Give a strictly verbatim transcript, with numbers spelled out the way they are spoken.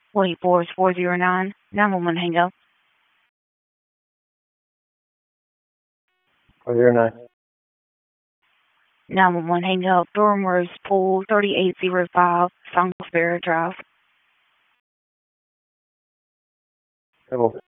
one eight four is four zero nine. nine one one, hang up. four zero nine. nine one one, hang up. Durham Rose Pool, thirty-eight oh five, Salisbury Drive. Hello.